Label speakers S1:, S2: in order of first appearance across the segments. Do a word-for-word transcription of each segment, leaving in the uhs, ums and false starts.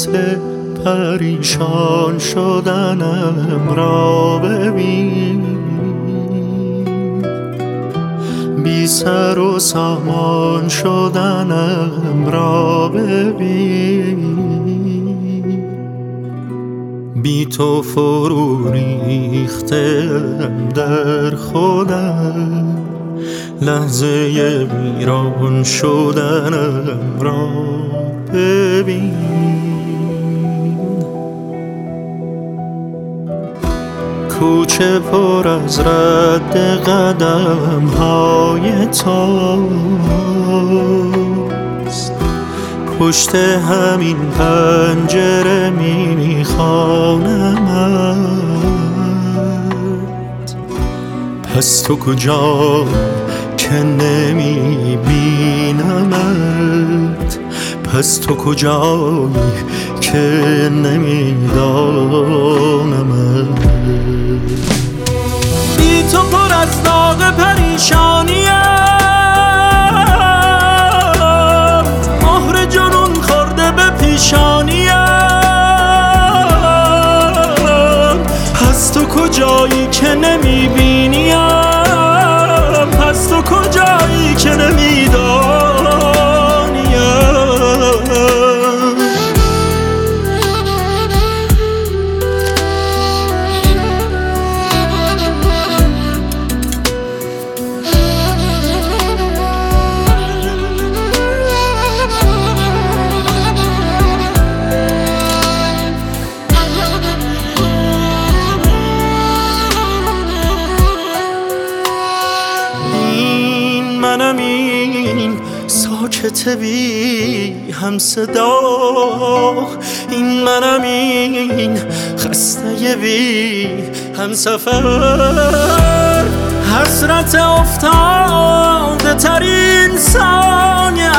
S1: فصل پریشان شدنم را ببین، بی سر و سامان شدنم را ببین، بی تو فرو ریختم در خودم، لحظه ویران شدنم را ببین. کوچه پر از رد قدم های تاست، پشت همین پنجره میخوانمت. پس تو کجا که نمیبینمت، پس تو کجایی که نمیدانمت. بی تو پر از داغ پریشانیم، مهر جنون خورده به پیشانیم. پس تو کجایی که نمیبینیم، پس تو کجایی که نمیدانیم. منم این ساکت بی هم صدا، این منم این خسته بی هم سفر. حسرت افتاده ترین ثانیم،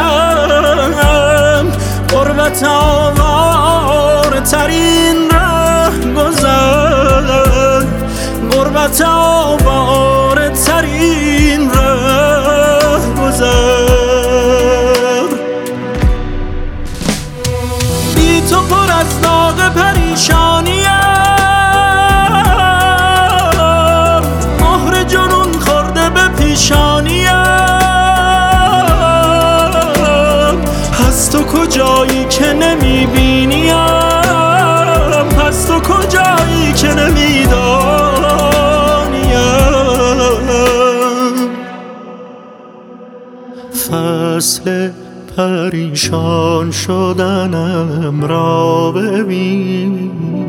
S1: غربت آواره ترین ره گذر، غربت آواره ترین ره گذر. بی تو پر از داغ پریشانیم، مهر جنون خورده به پیشانیم. پس تو کجایی که نمیبینیم، پس تو کجایی که نمیدانیم. فصل پریشان شدنم را ببین،